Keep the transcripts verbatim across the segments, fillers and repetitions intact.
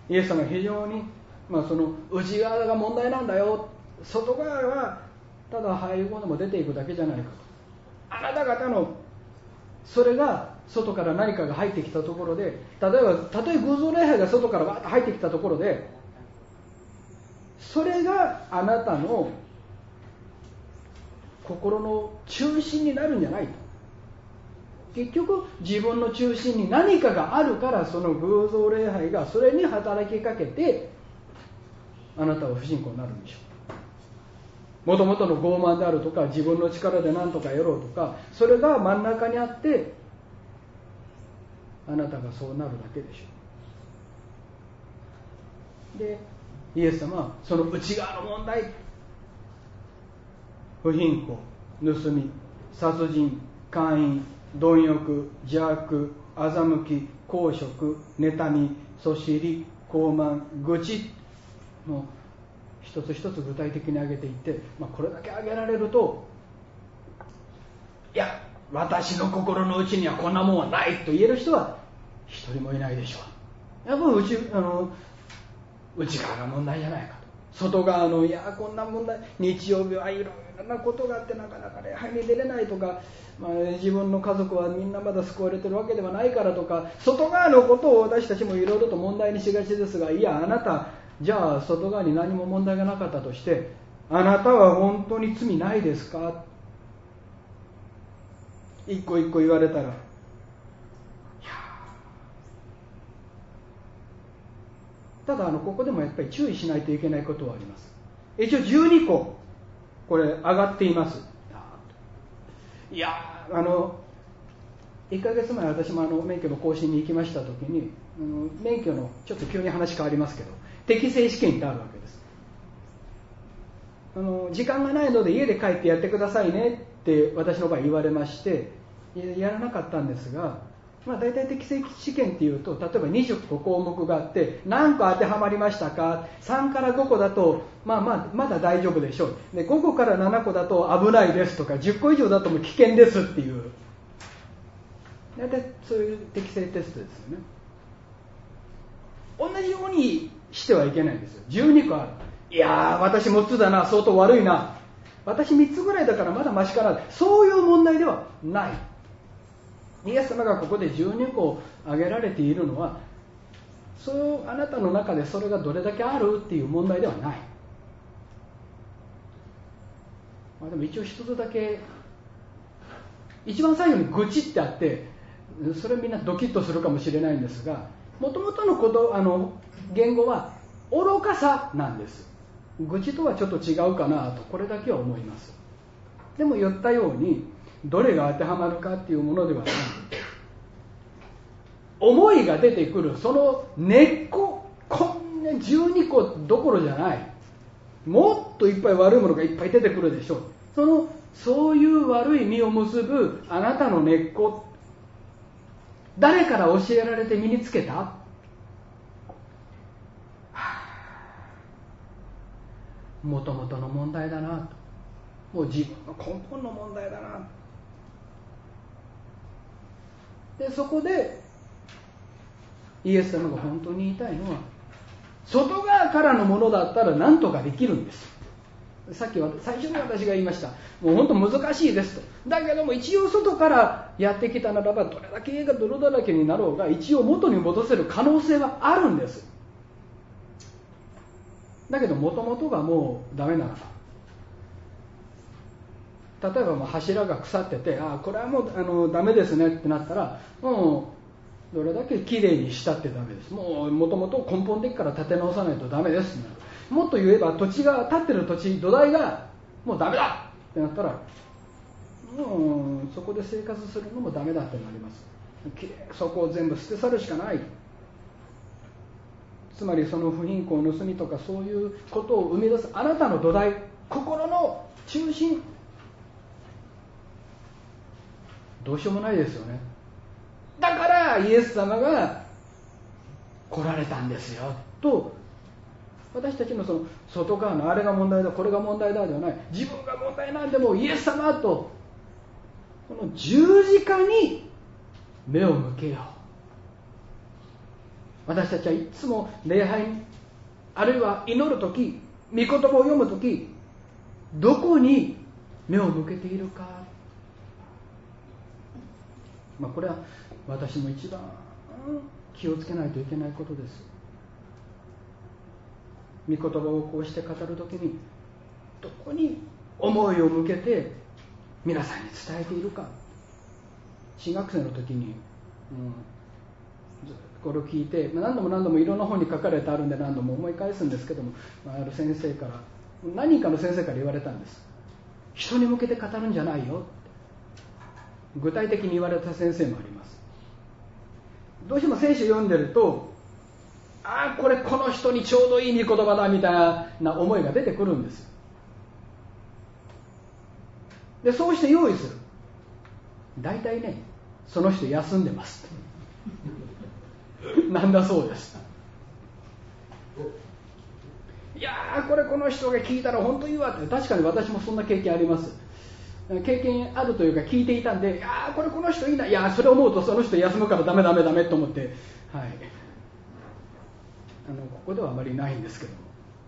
イエス様は非常に、まあ、その内側が問題なんだよ、外側はただ入り込んでも出ていくだけじゃないかと。あなた方のそれが外から何かが入ってきたところで、例えばたとえ偶像礼拝が外からわーっと入ってきたところで、それがあなたの心の中心になるんじゃないと。結局自分の中心に何かがあるから、その偶像礼拝がそれに働きかけてあなたは不信仰になるんでしょう。もともとの傲慢であるとか、自分の力で何とかやろうとか、それが真ん中にあってあなたがそうなるだけでしょう。でイエス様はその内側の問題、不貧困、盗み、殺人、姦淫、貪欲、邪悪、欺き、公職、妬み、そしり、傲慢、愚痴の一つ一つ具体的に挙げていって、まあ、これだけ挙げられると、いや私の心の内にはこんなもんはないと言える人は一人もいないでしょう。やっぱり内あの内側が問題じゃないかと。外側のいやこんな問題、日曜日はいろいろなことがあってなかなか礼拝に出れないとか、まあ、自分の家族はみんなまだ救われてるわけではないからとか、外側のことを私たちもいろいろと問題にしがちですが、いやあなたじゃあ外側に何も問題がなかったとして、あなたは本当に罪ないですか、一個一個言われたら、いやただあのここでもやっぱり注意しないといけないことはあります。一応じゅうにここれ上がっています。いやあのいっかげつまえ私もあの免許の更新に行きましたときに、うん、免許のちょっと急に話変わりますけど、適正試験ってあるわけです。あの時間がないので家で帰ってやってくださいねって私の場合言われまして、やらなかったんですが、まあ、大体適正試験っていうと、例えばにじゅっこ項目があって、何個当てはまりましたか、さんからごこだと、まあ、まあまだ大丈夫でしょう、でごこからななこだと危ないですとか、じゅっこ以上だともう危険ですっていう、大体そういう適正テストですよね。同じようにしてはいけないんですよ。じゅうにこある。いやー私もっつだな、相当悪いな、私みっつぐらいだからまだマシかな、そういう問題ではない。イエス様がここでじゅうにこ挙げられているのは、そうあなたの中でそれがどれだけあるっていう問題ではない。まあ、でも一応一つだけ、一番最後に愚痴ってあって、それみんなドキッとするかもしれないんですが、もともとのことあの言語は愚かさなんです。愚痴とはちょっと違うかなと、これだけは思います。でも言ったように、どれが当てはまるかっていうものではない、思いが出てくるその根っこ、こんなじゅうにこどころじゃない、もっといっぱい悪いものがいっぱい出てくるでしょう。そのそういう悪い実を結ぶあなたの根っこ、誰から教えられて身につけた？もともとの問題だなと、もう自分の根本の問題だな。でそこでイエス様が本当に言いたいのは、外側からのものだったら何とかできるんです。さっきは最初に私が言いました、もう本当難しいですと。だけども一応外からやってきたならば、どれだけ家が泥だらけになろうが一応元に戻せる可能性はあるんです。だけど元々がもうダメならば、例えばもう柱が腐ってて、あこれはもうあのダメですねってなったら、もうどれだけきれいにしたってダメです。もう元々根本的から立て直さないとダメですってなる。もっと言えば土地が立ってる土地、土台がもうダメだってなったら、もうそこで生活するのもダメだってなります。そこを全部捨て去るしかない。つまりその不貧困、盗みとかそういうことを生み出すあなたの土台、心の中心、どうしようもないですよね。だからイエス様が来られたんですよと。私たちのその外側のあれが問題だ、これが問題だではない、自分が問題なんでもイエス様と、この十字架に目を向けよう。 私たちはいつも礼拝あるいは祈るとき、御言葉を読むとき、どこに目を向けているか、まあ、これは私も一番気をつけないといけないことです。御言葉をこうして語るときにどこに思いを向けて皆さんに伝えているか。新学生の時に、うん、これを聞いて何度も何度もいろんな本に書かれてあるんで何度も思い返すんですけども、ある先生から何人かの先生から言われたんです。人に向けて語るんじゃないよ。具体的に言われた先生もあります。どうしても聖書を読んでると、ああこれこの人にちょうどいい御言葉だみたいな思いが出てくるんです。でそうして用意する。大体ね、その人休んでますなんだそうです。いやーこれこの人が聞いたら本当にいいわって。確かに私もそんな経験あります。経験あるというか聞いていたんで、いやーこれこの人いいな、いやーそれを思うとその人休むからダメダメダメと思って、はい、あのここではあまりないんですけども、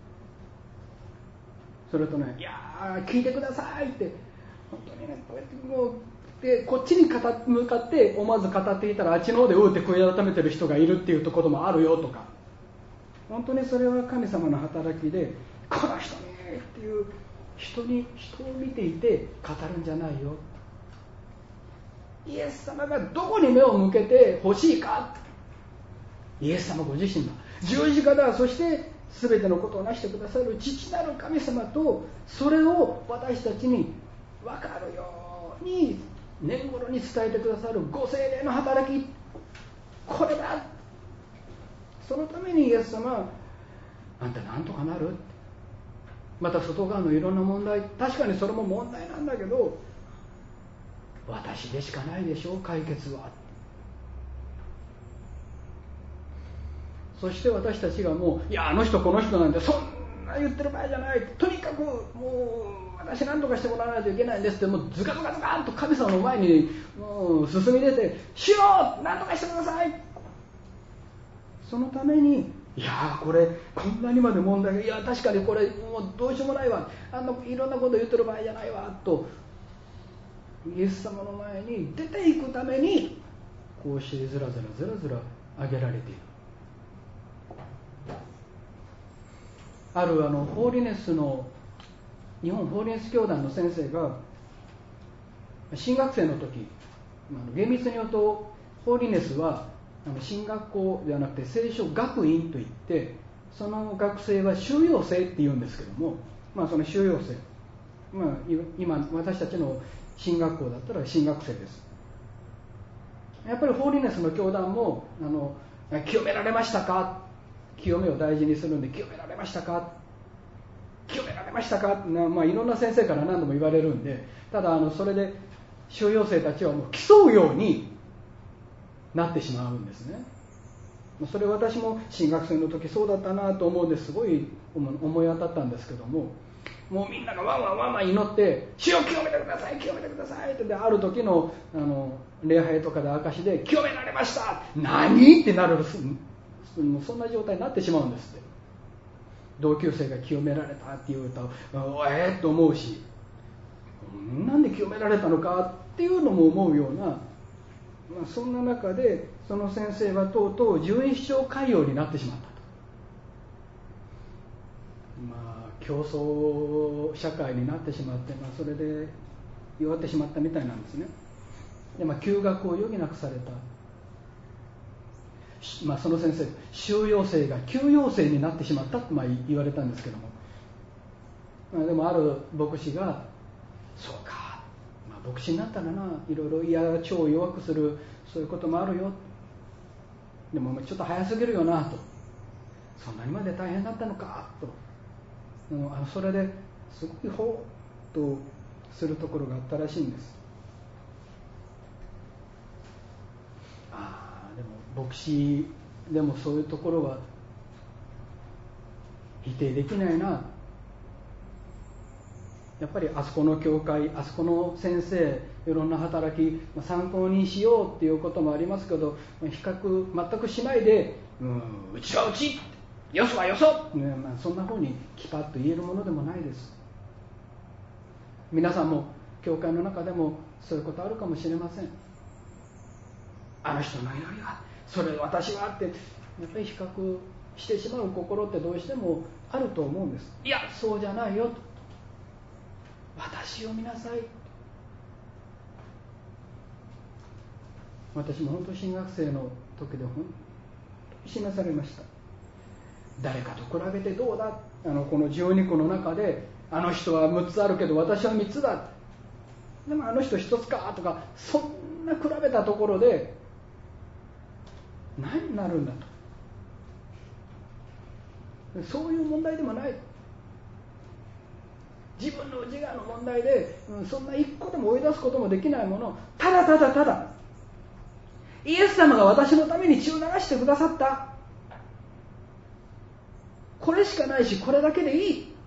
それとね、いやー聞いてくださいって本当にね、こうやってもうでこっちに向かって思わず語っていたら、あっちの方でうって悔い改めてる人がいるっていうところもあるよとか、本当にそれは神様の働きで、この人ねっていう人に人を見ていて語るんじゃないよ。イエス様がどこに目を向けてほしいか。イエス様ご自身が十字架だ、そして全てのことを成してくださる父なる神様と、それを私たちに分かるように年頃に伝えてくださるご聖霊の働き、これだ。そのためにイエス様、あんたなんとかなる。また外側のいろんな問題、確かにそれも問題なんだけど、私でしかないでしょう解決は。そして私たちがもう、いやあの人この人なんてそんな言ってる場合じゃない、とにかくもう私何とかしてもらわないといけないんですって、もうズカズカズカンと神様の前にもう進み出て、主よ何とかしてください。そのために、いやこれこんなにまで問題が、いや確かにこれもうどうしようもないわ、あのいろんなこと言ってる場合じゃないわと、イエス様の前に出ていくためにこうしてずらずらずらずら挙げられている。あるあのホーリネスの日本ホーリネス教団の先生が新学生の時、厳密に言うとホーリネスは進学校ではなくて聖書学院といって、その学生は修養生っていうんですけども、まあ、その修養生、まあ、今私たちの進学校だったら進学生です。やっぱりホーリネスの教団もあの清められましたか、清めを大事にするんで、清められましたか清められましたか、まあ、いろんな先生から何度も言われるんで、ただあのそれで修養生たちはもう競うようになってしまうんですね。それ私も新学生の時そうだったなと思うんです、すごい思い当たったんですけども、もうみんながワンワンワンワン祈って「主を清めてください清めてください」って、である時のあの礼拝とかで証で「清められました」何ってなる、そんな状態になってしまうんですって。同級生が清められたっていうとええー、と思うし、なんで清められたのかっていうのも思うような、まあ、そんな中でその先生はとうとう十一章海洋になってしまったと。まあ競争社会になってしまって、まあ、それで弱ってしまったみたいなんですね。で、まあ、休学を余儀なくされた。まあ、その先生、修養生が休養生になってしまったとまあ言われたんですけども、まあ、でもある牧師がそうか、まあ、牧師になったらないろいろいや腸を弱くするそういうこともあるよ、でもちょっと早すぎるよなと、そんなにまで大変だったのかと、あのそれですごいほっとするところがあったらしいんです。ああ、でも牧師でもそういうところは否定できないな。 やっぱりあそこの教会、あそこの先生、いろんな働き参考にしようっていうこともありますけど、比較全くしないで、うん、うちはうち、よそはよそ、ね、まあ、そんなふうにきぱっと言えるものでもないです。皆さんも教会の中でもそういうことあるかもしれません。あの人の祈りは、それ私はって、やっぱり比較してしまう心ってどうしてもあると思うんです。いや、そうじゃないよと。私を見なさい。私も本当進学生の時で本当に示されました。誰かと比べてどうだ、あのこのじゅうにこの中であの人はむっつあるけど私はみっつだ、でもあの人ひとつかとか、そんな比べたところで何になるんだと。そういう問題でもない。自分の自我の問題で、うん、そんな一個でも追い出すこともできないもの、ただただただイエス様が私のために血を流してくださった、これしかないし、これだけでいい。